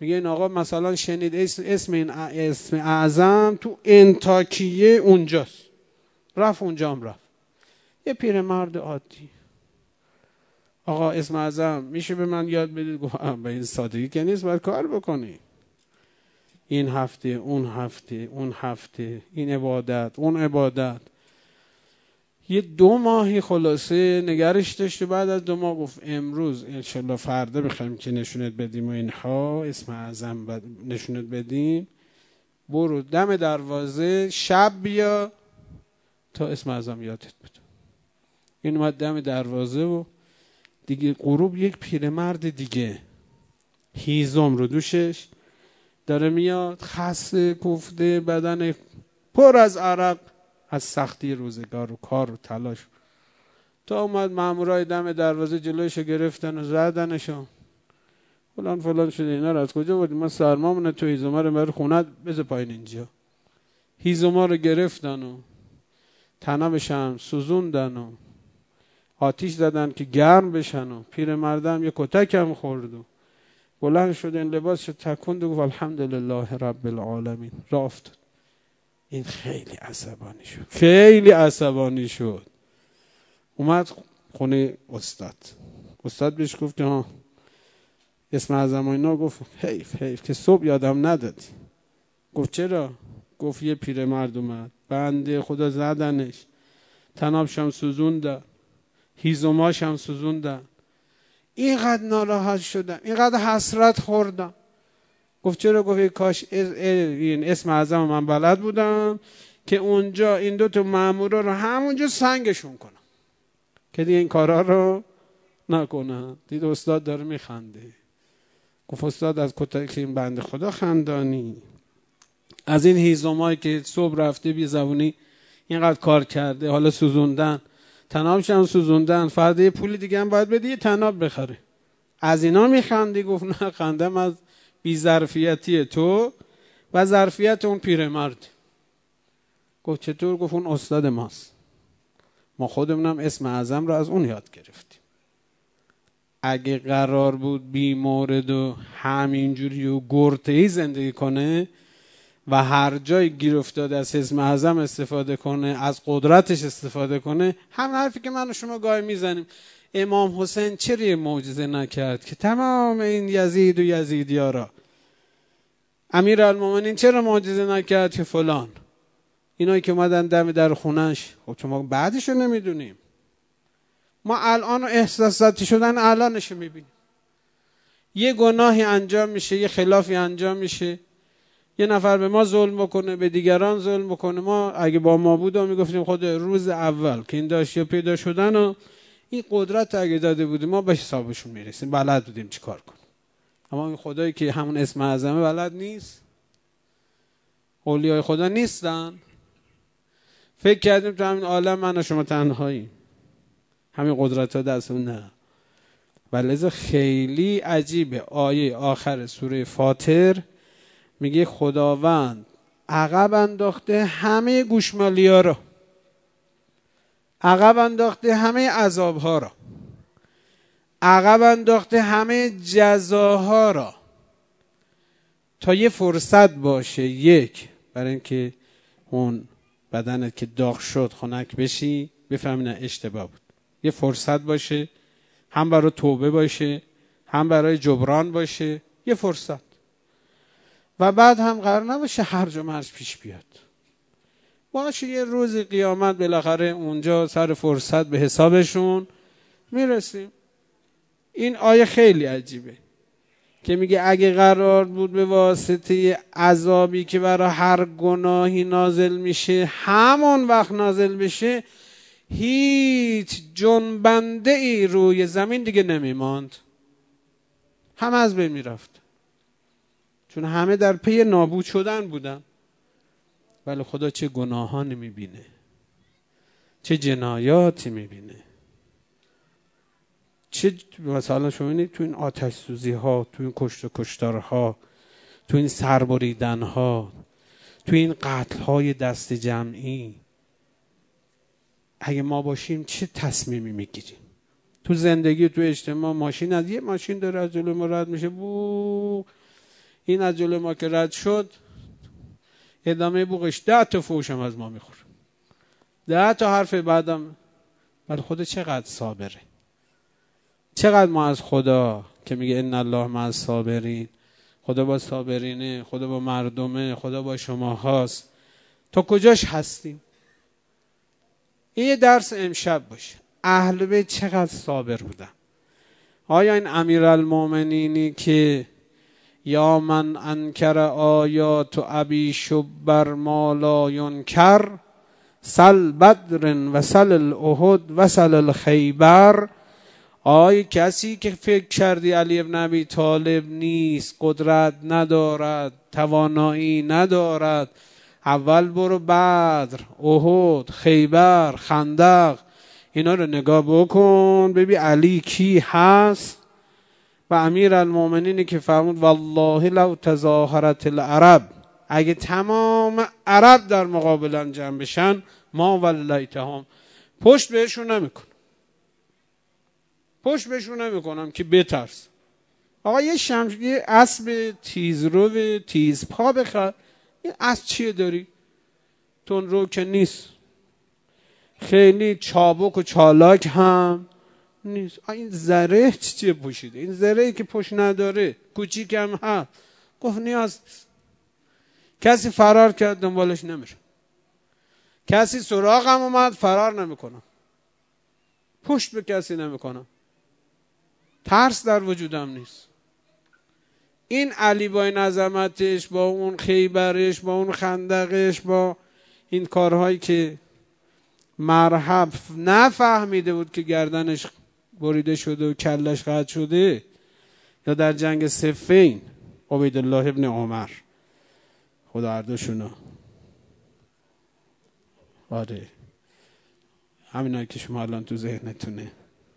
میگه این آقا مثلا شنید اسم اعظم تو انطاکیه اونجاست، رفت اونجا هم رفت. یه پیرمرد عادی، آقا اسم اعظم میشه به من یاد بدید؟ گفت به این سادگی که نیست، باید کار بکنی. این هفته اون هفته اون هفته، این عبادت اون عبادت. یه 2 ماهی خلاصه نگرش داشت و بعد از 2 ماه گفت امروز انشالله فردا بخوایم که نشونت بدیم و اینها اسم اعظم نشونت بدیم، برو دم دروازه شب بیا تا اسم اعظم یادت بده. این اومد دم دروازه و دیگه غروب یک پیرمرد دیگه هیزم رو دوشش داره میاد، خسته کوفته، بدن پر از عرق از سختی روزگار و کار و تلاش. تا اومد مامورای دم دروازه جلویشو گرفتن و زدنشو، فلان شده. اینا رو از کجا بردیم؟ ما سرمامونه تو هیزوما رو بر خونت بذار پایین اینجا. هیزوما رو گرفتن و تنابش هم سوزوندن و آتیش زدن که گرم بشن و پیرمردم یه کتک هم خورد و بلند شد، این لباسش تکوند و گفت الحمدلله رب العالمین، راه افتاد. این خیلی عصبانی شد. اومد خونه استاد بهش گفت که ها اسم اعظم اینا. گفت حیف که صبح یادم ندادی. گفت چرا؟ گفت یه پیرمرد اومد، بنده خدا زدنش، تنابش هم سوزوندن، هیزوماش هم سوزوندن. اینقدر ناراحت شدم، اینقدر حسرت خوردم. گفت چرا؟ گفت کاش این اسم اعظم من بلد بودم که اونجا این 2 تا مامورا رو همونجا سنگشون کنم که دیگه این کارا رو نکنن. دید استاد داره میخنده. گفت استاد از کتک این بنده خدا خندانی، از این هیزومایی که صبح رفته بی زبونی اینقدر کار کرده حالا سوزوندن، تنابش هم سوزوندن، فردا یه پولی دیگه هم باید بدی یه تناب بخره، از اینا میخندی؟ گفت نه، خندم از بی ظرفیتی تو و ظرفیت اون پیرمرد. گفت چطور؟ گفت اون استاد ماست، ما خودمونم اسم اعظم رو از اون یاد گرفتیم. اگه قرار بود بی مورد و همینجوری و گرته‌ای زندگی کنه و هر جای گیر افتاده از اسم اعظم استفاده کنه، از قدرتش استفاده کنه، هم حرفی که من و شما گاهی میزنیم، امام حسین چرا معجزه نکرد که تمام این یزید و یزیدیارا، امیرالمومنین چرا معجزه نکرد که فلان، اینایی که اومدن دم در خونش. خب ما بعدش رو نمیدونیم، ما الان احساساتی شدن الانش رو میبینیم. یه گناهی انجام میشه، یه خلافی انجام میشه، یه نفر به ما ظلم بکنه، به دیگران ظلم بکنه، ما اگه با ما بود میگفتیم خود روز اول که این داشت یا پیدا شدن و این قدرت اگه داده بودیم ما به حسابشون میرسیم، بلد بودیم چی کار کنیم. اما این خدایی که همون اسم اعظمه بلد نیست، اولیای خدا نیستن. فکر کردیم تو همین عالم من و شما تنهایی، همین قدرت ها دستمون، نه. ولذا خیلی عجیبه آیه آخر سوره فاطر میگه خداوند عقب انداخته همه گوشمالی ها را، عقب انداخته همه عذاب ها را، عقب انداخته همه جزاها را، تا یه فرصت باشه، یک برای اینکه اون بدنت که داغ شد خنک بشی بفهمی نه اشتباه بود، یه فرصت باشه، هم برای توبه باشه، هم برای جبران باشه، یه فرصت. و بعد هم قرار نباشه هرج و مرج پیش بیاد، باشه یه روز قیامت بالاخره اونجا سر فرصت به حسابشون میرسیم. این آیه خیلی عجیبه که میگه اگه قرار بود به واسطه عذابی که برای هر گناهی نازل میشه همون وقت نازل بشه، هیچ جنبنده ای روی زمین دیگه نمیماند، همه از بین میرفت، چون همه در پی نابود شدن بودن. ولی خدا چه گناهانی میبینه، چه جنایاتی میبینه، چه مثلا شما ببینید تو این آتش سوزی ها، تو این کشت و کشتار ها، تو این سربریدن ها، تو این قتل های دست جمعی، اگه ما باشیم چه تصمیمی میگیریم؟ تو زندگی، تو اجتماع، ماشین از یه ماشین داره از جلوی ما رد میشه، بو این از جلوی ما که رد شد، ادامه بوقش 10 تا فوشم از ما میخوره، 10 تا حرف بعدم. ولی خدا چقدر صابره، چقدر ما از خدا که میگه ان الله مع الصابرین، خدا با صابرینه، خدا با مردمه، خدا با شما هاست، تا کجاش هستیم. این یه درس امشب باشه، اهل بیت چقدر صابر بودن. آیا این امیرالمومنینی که یا من انکر آیات و ابی شبر ما لا ینکر سل بدر و سل الاحد و سل الخیبر، آی کسی که فکر کردی علی ابن ابی طالب نیست، قدرت ندارد، توانایی ندارد، اول برو بدر، احد، خیبر، خندق، اینا رو نگاه بکن ببین علی کی هست. و امیرالمومنینی که فرمود والله لو تظاهرت العرب، اگه تمام عرب در مقابلن جمع بشن ما ولیتهم، پشت بهشون نمیکنم، پشت بهشون نمیکنم که بترس. آقا یه اسب تیزرو تیز پا بخر، این اسب چیه داری؟ تون رو که نیست، خیلی چابک و چالاک هم نیست. این زره چیه پوشیده؟ این زرهی که پشت نداره، کوچیک هم هست. گفت نیاز نیست. کسی فرار کرد دنبالش نمیره، کسی سراغم اومد فرار نمیکنم، پشت به کسی نمیکنم، ترس در وجودم نیست. این علی با این عظمتش، با اون خیبرش، با اون خندقش، با این کارهایی که مرحب نفهمیده بود که گردنش بریده شده و کلش قطع شده، یا در جنگ صفین عبیدالله ابن عمر، خدا هر دوشونو، آره همینایی که شما الان تو ذهنتونه،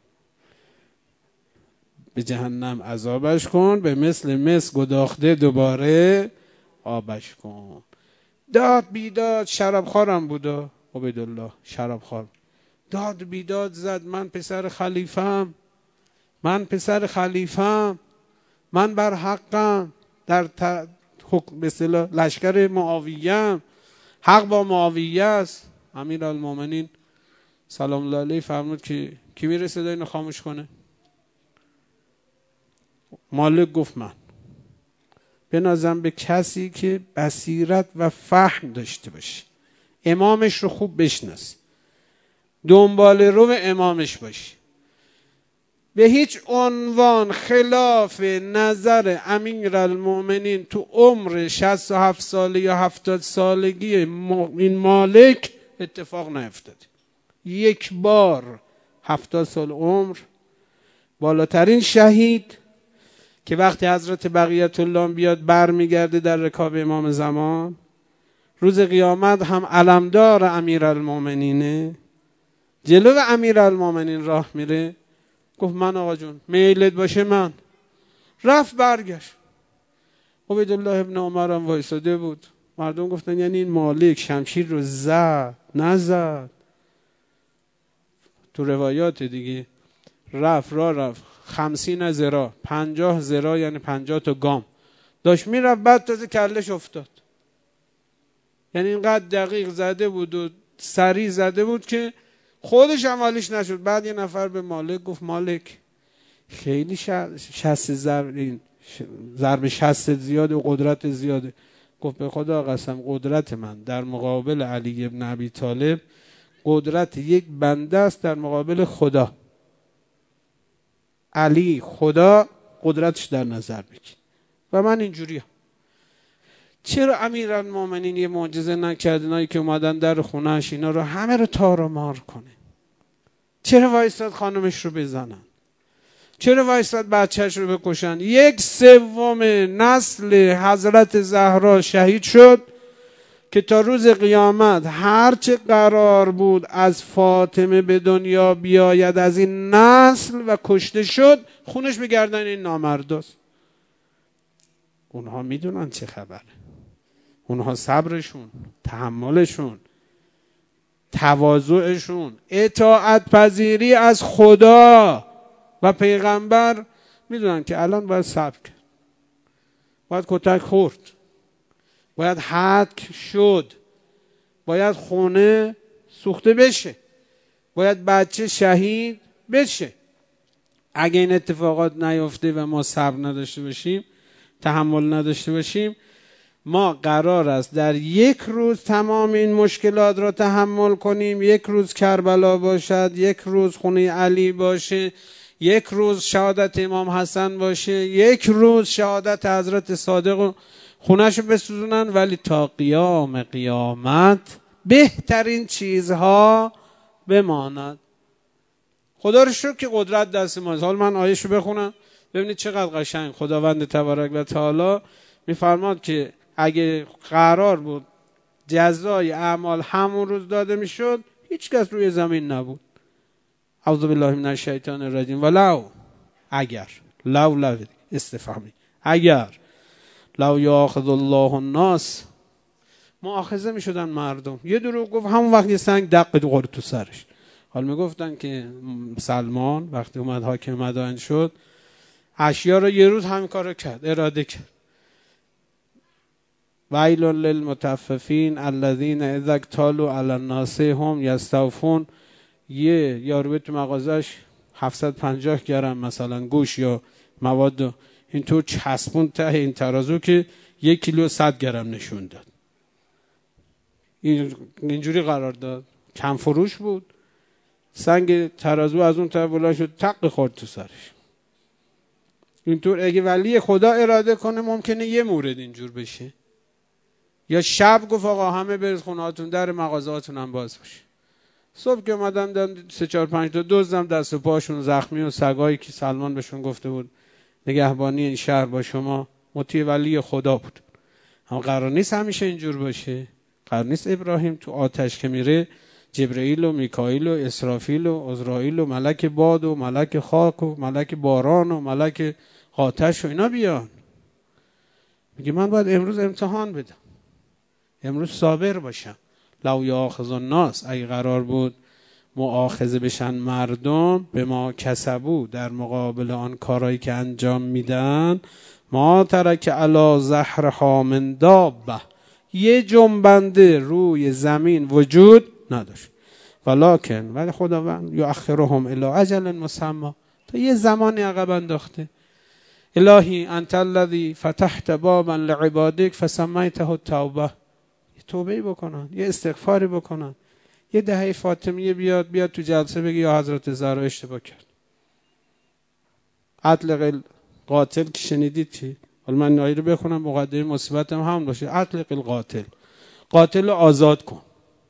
به جهنم عذابش کن، به مثل مس گداخته دوباره آبش کن. داد بیداد، شرابخوارم بودا عبیدالله، شرابخوار، داد بیداد زد، من پسر خلیفه‌ام، من پسر خلیفه‌ام، من بر حقم، در حکم به اصطلاح لشکر معاویه‌ام، حق با معاویه است. امیرالمومنین سلام الله علیه فرمود که کی میره صدای اینو خاموش کنه؟ مالک گفت من. بنازم به کسی که بصیرت و فهم داشته باشه، امامش رو خوب بشناس، دنبال رو امامش باشه، به هیچ عنوان خلاف نظر امیرالمومنین تو عمر 67 ساله یا 70 سالگی این مالک اتفاق نیفتاد. یک بار 70 سال عمر، بالاترین شهید که وقتی حضرت بقیت الله بیاد برمیگرده در رکاب امام زمان، روز قیامت هم علمدار امیرالمومنینه، جلو امیرالمومنین راه میره، گفت من آقا جون میلت باشه من. رفت برگشت، عبیدالله ابن عمر هم وایساده بود. مردم گفتن یعنی این مالک شمشیر رو زد نزد؟ تو روایات دیگه رفت 50 ذراع، 50 ذراع یعنی 50 تا گام داشت میرفت، بعد تازه کلش افتاد. یعنی اینقدر دقیق زده بود و سریع زده بود که خودش عملیش نشد. بعد یه نفر به مالک گفت مالک خیلی ضرب شست زیاده و قدرت زیاده. گفت به خدا قسم قدرت من در مقابل علی ابن ابی طالب قدرت یک بنده است در مقابل خدا. علی خدا قدرتش در نظر بگیر و من اینجوریم. چرا امیرالمومنین یه معجزه نکرد؟ اینایی که اومدن در خونهش اینا رو همه رو تار و مار کنه؟ چرا وایستاد خانمش رو بزنن؟ چرا وایستاد بچهش رو بکشن؟ 1/3 نسل حضرت زهرا شهید شد که تا روز قیامت هرچه قرار بود از فاطمه به دنیا بیاید از این نسل و کشته شد، خونش به گردن این نامرداست. اونها میدونن چه خبره، اونها صبرشون، تحملشون، تواضعشون، اطاعت پذیری از خدا و پیغمبر، میدونن که الان باید صبر کرد، باید کتک خورد، باید حک شد، باید خونه سوخته بشه، باید بچه شهید بشه. اگه این اتفاقات نیفته و ما صبر نداشته باشیم، تحمل نداشته باشیم، ما قرار است در یک روز تمام این مشکلات را تحمل کنیم. یک روز کربلا باشد، یک روز خونه علی باشه، یک روز شهادت امام حسن باشه، یک روز شهادت حضرت صادق خونه‌شو بسوزونن، ولی تا قیام قیامت بهترین چیزها بماند. خدا رو شکر که قدرت دست ماست. حال من آیه‌شو بخونم ببینید چقدر قشنگ. خداوند تبارک و تعالی میفرماد که اگه قرار بود جزای اعمال همون روز داده میشد، هیچ کس روی زمین نبود. اعوذ بالله من الشیطان الرجیم. ولو اگر لو استفهامی، اگر لو یاخذ الله الناس، مؤاخذه میشدن مردم. یه دروغ گفت همون وقت یه سنگ دق خورد تو سرش. حال میگفتن که سلمان وقتی اومد حاکم مدائن شد، اشیا رو یه روز همین کارو کرد، اراده کرد. ویل للمطففین الذین اذا اکتالوا علی الناس هم یستوفون. یه یارو تو مغازش 750 گرم مثلا گوش یا مواد اینطور چسبون ته این ترازو که 1 کیلو 100 گرم نشون داد. اینجوری قرار داد، کم فروش بود. سنگ ترازو از اون طرف بلند شد، تق خورد تو سرش. اینطور اگه ولی خدا اراده کنه ممکنه یه مورد اینجور بشه. یا شب گفت آقا همه برید خونهاتون، در مغازهاتون هم باز باشه. صبح که اومدم دیدم 3 4 5 تا دزدم دست و پاشون زخمی و سگایی که سلمان بهشون گفته بود نگهبانی این شهر با شما، مطیع ولی خدا بود. اما قرار نیست همیشه اینجور باشه. قرار نیست ابراهیم تو آتش که میره جبرئیل و میکائیل و اسرافیل و عزرائیل و ملک باد و ملک خاک و ملک باران و ملک آتش و اینا بیان. میگه من باید امروز امتحان بدم، امروز صابر باشم. لو یاخذ الناس، اگه قرار بود مؤاخذه بشن مردم به ما کسبو، در مقابل آن کارهایی که انجام میدن، ما ترک علی ظهرها من دابه، یه جنبنده روی زمین وجود نداشت. ولکن ولی خداوند یؤخرهم الی اجل مسمى، تا یه زمانی عقب انداخته. الهی انت الذی فتحت بابا لعبادک فسمیته التوبه، توبه بکنن، یه استغفاری بکنن، یه دهه فاطمیه بیاد تو جلسه بگی یا حضرت زهرا اشتباه کرد. اطلق القاتل که شنیدید چی؟ حالا من نایی رو بخونم مقدمه مصیبتم هم باشه. اطلق القاتل، قاتل رو آزاد کن.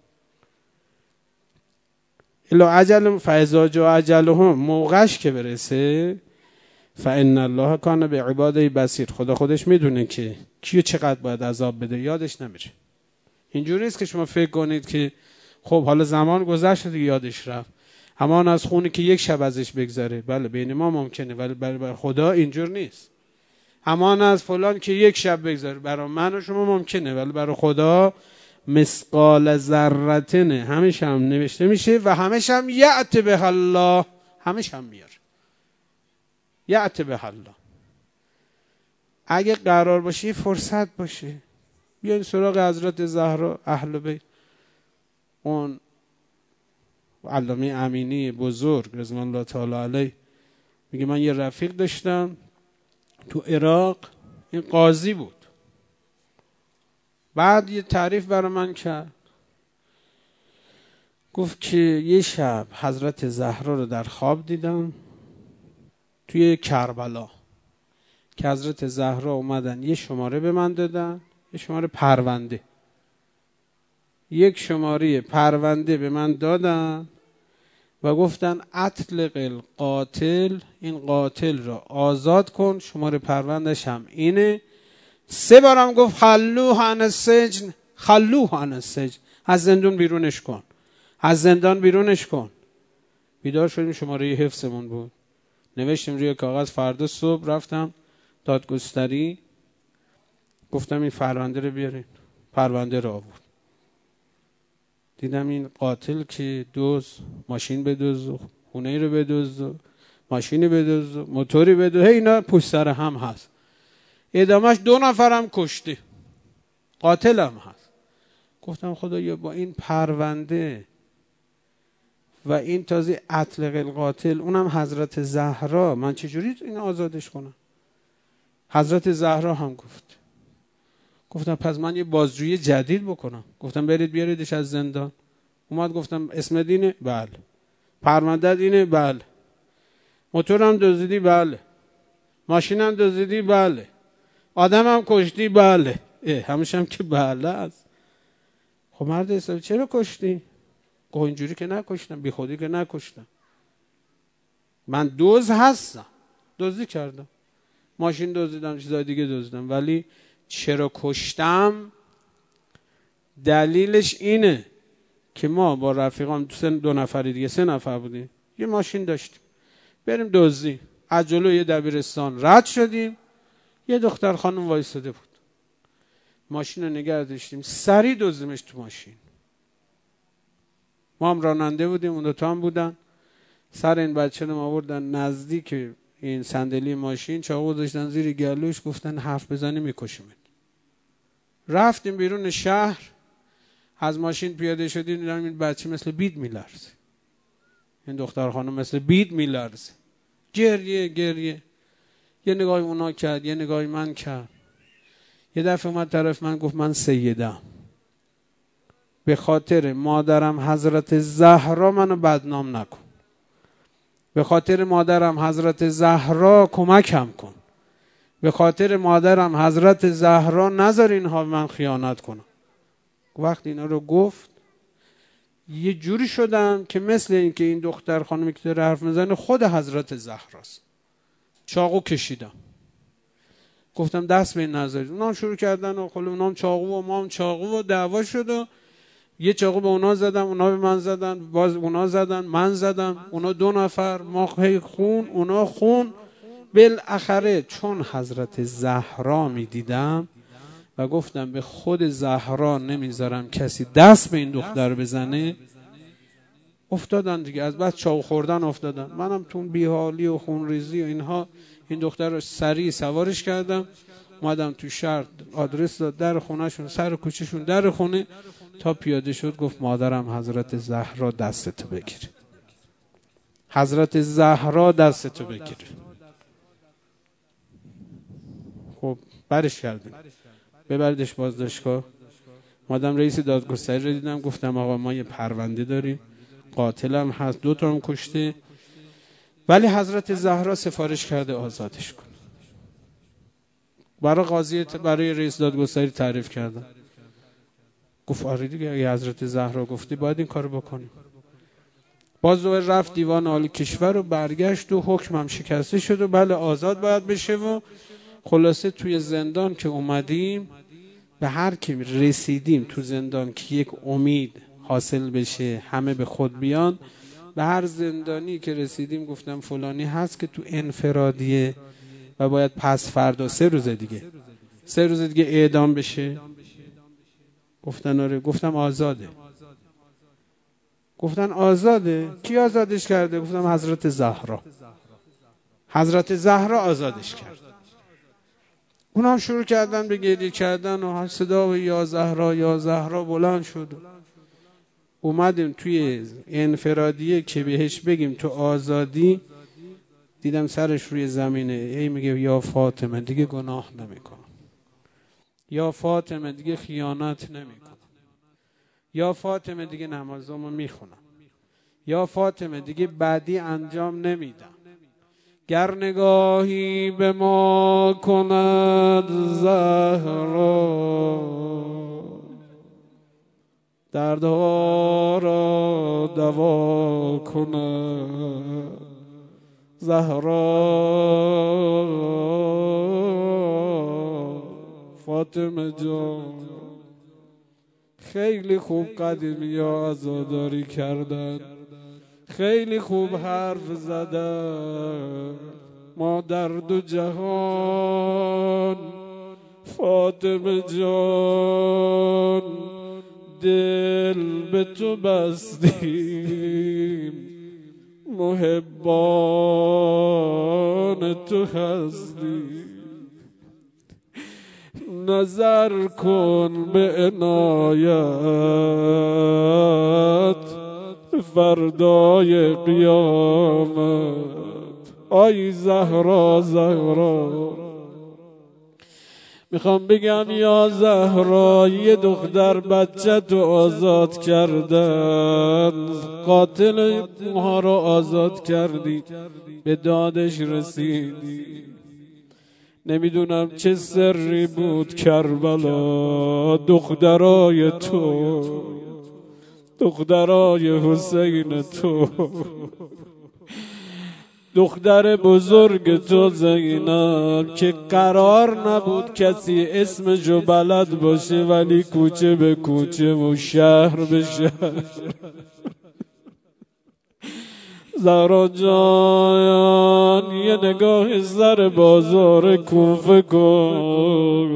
الا اجل فاذا جاء اجلهم، موقعش که برسه، فان الله کان بعباده بصیر، خدا خودش میدونه که کیو چقدر باید عذاب بده، یادش نمیره. اینجوری نیست که شما فکر کنید که خب حالا زمان گذشت دیگه یادش رفت، امان از خونی که یک شب ازش بگذره. بله بین ما ممکنه، ولی برای خدا اینجور نیست. امان از فلان که یک شب بگذره، برای من و شما ممکنه، ولی برای خدا مثقال ذره‌تن همیشه هم نوشته میشه و همیشه هم یأت به الله، همیشه هم میاره یأت به الله. اگه قرار باشه فرصت باشه، بیاین سراغ حضرت زهرا اهل بیت. اون علامه امینی بزرگ رضوان الله تعالی علیه میگه من یه رفیق داشتم تو عراق، این قاضی بود. بعد یه تعریف برای من کرد، گفت که یه شب حضرت زهرا رو در خواب دیدم توی کربلا، که حضرت زهرا اومدن یه شماره به من دادن، یه شماره پرونده، یک شماره پرونده به من دادن و گفتن اطلق القاتل، این قاتل را آزاد کن، شماره پروندش هم اینه. 3 بارم گفت خلوه عن السجن، خلوه عن السجن، از زندان بیرونش کن، از زندان بیرونش کن. بیدار شدیم، شماره حفظمون بود، نوشتیم روی کاغذ. فردا صبح رفتم دادگستری، گفتم این پرونده رو بیارین. پرونده رو آورد. دیدم این قاتل که ماشین بدزد، خونه رو بدزد، ماشینی بدزد، موتوری بدزد، اینا پشت سر هم هست. اعدامش 2 نفرم کشته، قاتلم هست. گفتم خدایا با این پرونده و این تازه اطلق القاتل، اونم حضرت زهرا، من چجوری این آزادش کنم؟ حضرت زهرا هم گفتم پس من یه بازجویی جدید بکنم. گفتم برید بیاریدش از زندان. اومد گفتم اسم دینه؟ بله. پرونده دینه؟ بله. موتورم دزدیدی؟ بله. ماشینم دزدیدی؟ بله. آدمم کشتی؟ بله. همیشه هم که بله است. خب مرد حسابی چرا کشتی؟ گفت اینجوری که نکشتم، بی خودی که نکشتم، من دزد هستم، دزدی کردم، ماشین دزدیدم، چیزای دیگه دزدیدم، ولی چرا کشتم؟ دلیلش اینه که ما با رفیقام 2 نفری دیگه 3 نفر بودیم، یه ماشین داشتیم بریم دزدی، از جلوی یه دبیرستان رد شدیم، یه دختر خانم وایساده بود، ماشین رو نگه داشتیم، سریع دزدیمش تو ماشین. ما هم راننده بودیم، اون 2 تا هم بودن. سر این بچه رو آوردن نزدیک این صندلی ماشین، چاقو گذاشتن زیر گلوش، گفتن حرف بزنی میکشیمت. رفتیم بیرون شهر، از ماشین پیاده شدیم، دیدم این بچه مثل بید میلرزه، این دختر خانم مثل بید میلرزه، گریه. یه نگاهی اونا کرد، یه نگاهی من کرد. یه دفعه اومد طرف من گفت من سیدم، به خاطر مادرم حضرت زهرا منو بدنام نکن، به خاطر مادرم حضرت زهرا کمکم کن، به خاطر مادرم حضرت زهرا نذار اینها من خیانت کنم. وقتی اینا رو گفت یه جوری شدم که مثل این که این دختر خانمی که داره حرف میزنه خود حضرت زهراست. چاقو کشیدم، گفتم دست به این نذارید. اونا شروع کردن و خلو اونام چاقو و ما هم چاقو و دعوا شد و یه چاقو به اونا زدم، اونا به من زدن، باز اونا زدن، من زدم، اونا 2 نفر، ما خون، اونا خون. بالاخره چون حضرت زهرا میدیدم و گفتم به خود زهرا نمیذارم کسی دست به این دختر بزنه، افتادن دیگه، از بعد چاقو خوردن افتادن. منم تو بیحالی و خونریزی و اینها این دختر رو سریع سوارش کردم، اومدم تو شهر، آدرس داد، در خونهشون، سر کوچهشون در خونه. تا پیاده شد گفت مادرم حضرت زهرا دستتو بگیره، حضرت زهرا دستتو بگیره. خب برش کردیم، ببردش بازداشتگاه. مادام رئیس دادگستری رو دیدم، گفتم آقا ما یه پرونده داریم، قاتلم هست، 2 تا هم کشته، ولی حضرت زهرا سفارش کرده آزادش کن. برای قاضی، برای رئیس دادگستری تعریف کردم. گفت آره دیگه، اگه حضرت زهرا گفتی باید این کارو بکنیم. باز دوباره رفت دیوان عالی کشور و برگشت و حکمم شکسته شد و بله آزاد باید بشه. و خلاصه توی زندان که اومدیم، به هر کی رسیدیم تو زندان که یک امید حاصل بشه، همه به خود بیان، به هر زندانی که رسیدیم گفتم فلانی هست که تو انفرادیه و باید پس فردا 3 روز دیگه اعدام بشه. گفتن آره. گفتم آزاده. گفتن آزاده؟ کی آزادش کرده؟ گفتم حضرت زهرا. حضرت زهرا آزادش کرد. اونا شروع کردن به گریه کردن و صدا یا زهرا یا زهرا بلند شد. اومدیم توی انفرادیه که بهش بگیم تو آزادی، دیدم سرش روی زمینه، ای میگه یا فاطمه دیگه گناه نمیکنم، یا فاطمه دیگه خیانت نمیکنم، یا فاطمه دیگه نمازامو میخونم، یا فاطمه دیگه بعدی انجام نمیدم. گر نگاهی به ما کند زهرا، دردها را دوا کند زهرا. فاطمه جان خیلی خوب قدیمی ها عزاداری کردن، خیلی خوب حرف زدن، ما در 2 جهان فاطمه جان دل به تو بستیم، محبان تو هستیم. نظر کن به عنایت فردای قیامت. آی زهرا زهرا، میخوام بگم یا زهرا، یه دختر بچه تو آزاد کردن، قاتل اونها رو آزاد کردی، به دادش رسیدی. نمیدونم چه سری بود کربلا، دخترای تو، دخترای حسین تو، دختر بزرگ تو زینب که قرار نبود کسی اسمشو بلد باشه، ولی کوچه به کوچه و شهر به شهر. زهرا جان یه نگاه سر بازار کوفه کن،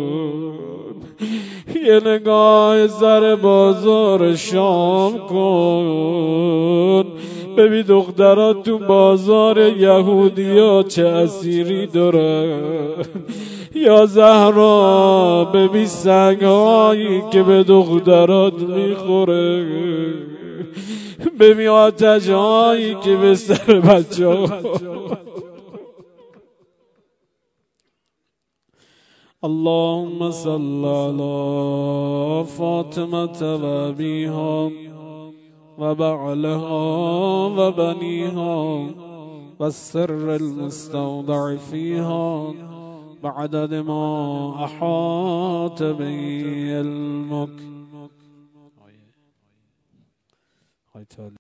یه نگاه سر بازار شام کن، ببین دخترات تو بازار یهودیا چه اسیری دارن. یا زهرا ببین سنگهایی که به دخترات میخوره، ببین آتشهایی که به سر بچه ها. اللهم صل على فاطمة و ابیها و بعلها و بنیها و السر المستودع فیها بعدد ما احاط به علمک.